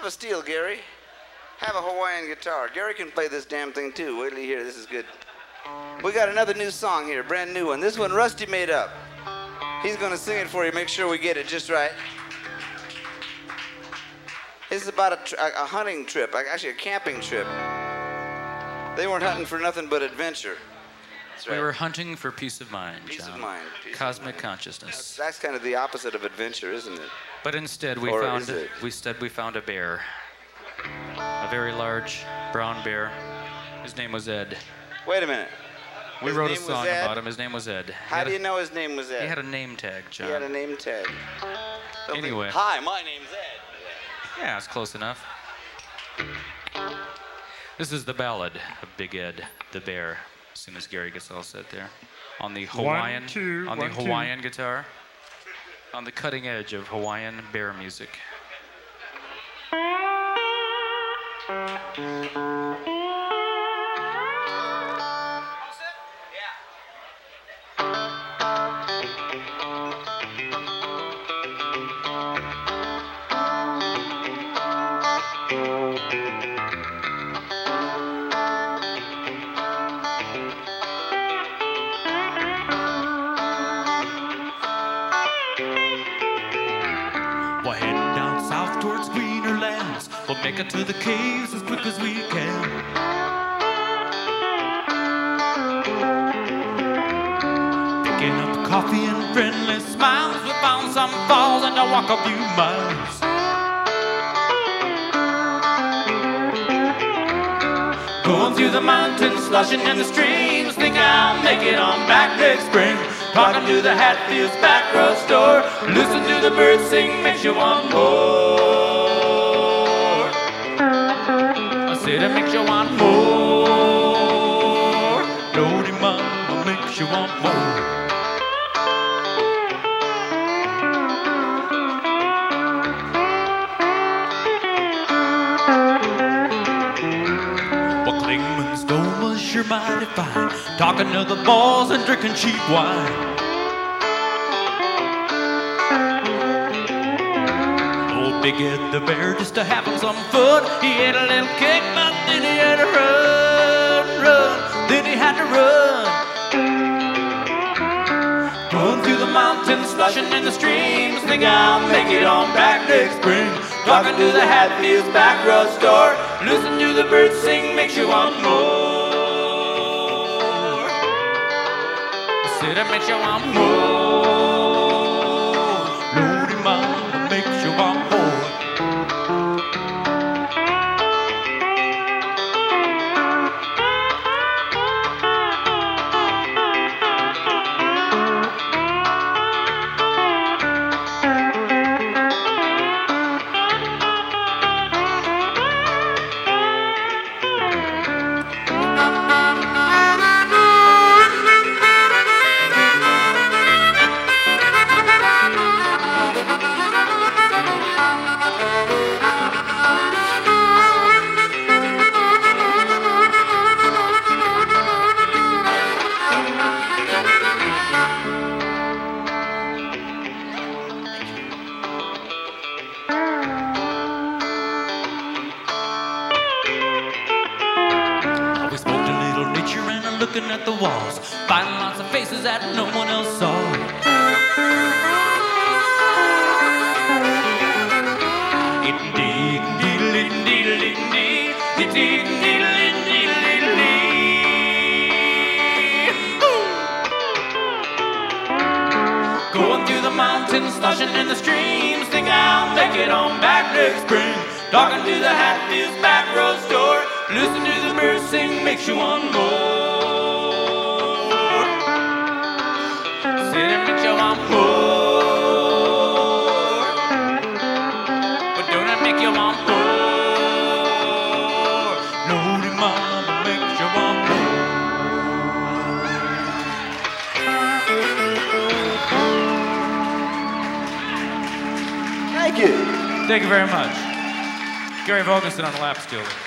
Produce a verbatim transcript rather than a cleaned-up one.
a steel, Gary. Have a Hawaiian guitar. Gary can play this damn thing too. Wait till you hear. This is good. We got another new song here, brand new one. This one Rusty made up. He's gonna sing it for you. Make sure we get it just right. This is about a, tr a hunting trip, actually a camping trip. They weren't hunting for nothing but adventure. That's right. We were hunting for peace of mind, Peace John. of mind. Peace Cosmic of mind. consciousness. That's, that's kind of the opposite of adventure, isn't it? But instead, we Or found is it? we instead we found a bear, a very large brown bear. His name was Ed. Wait a minute. We His wrote a name was song Ed? about him. His name was Ed. He How had do a- you know his name was Ed? He had a name tag, John. He had a name tag. Something- Anyway. Hi, my name's Ed. Yeah, it's close enough. This is the ballad of Big Ed, the bear. As soon as Gary gets all set there, on the Hawaiian, One, two, on one, the two. Hawaiian guitar, on the cutting edge of Hawaiian bear music. We're heading down south towards greener lands. We'll make it to the caves as quick as we can. Picking up coffee and friendly smiles. We found some falls and to walk a few miles. Going through the mountains, slushing in the streams. Think I'll make it on back next spring. Talking to the Hatfields back row store. Listen to the birds sing, makes you want more. I said it makes you want more. Lordy mama makes you want more. Well, Klingman's Dome was sure mighty fine. Talking to the boys and drinking cheap wine. Old Big Ed the bear just to having some fun. He had a little kick, but then he had to run, run. Then he had to run. Going through the mountains, slushing in the streams. Think I'll make it on back next spring. Talking to the Hatfields back row store. Listen to the birds sing, makes you want more. I said it makes you want more. Lordy mama makes you want more. We smoked a little nature and are looking at the walls, finding lots of faces that no one else saw. Going through the mountains, slushing in the streams. Think I'll make it on back next spring. Talking to the Hatfields back row store. Listen to the birds sing, makes you want more. Said it makes you want more. But don't it make you want more? Lordy mama makes you want more. Thank you. Thank you very much. Gary Vogelson on the lap steel.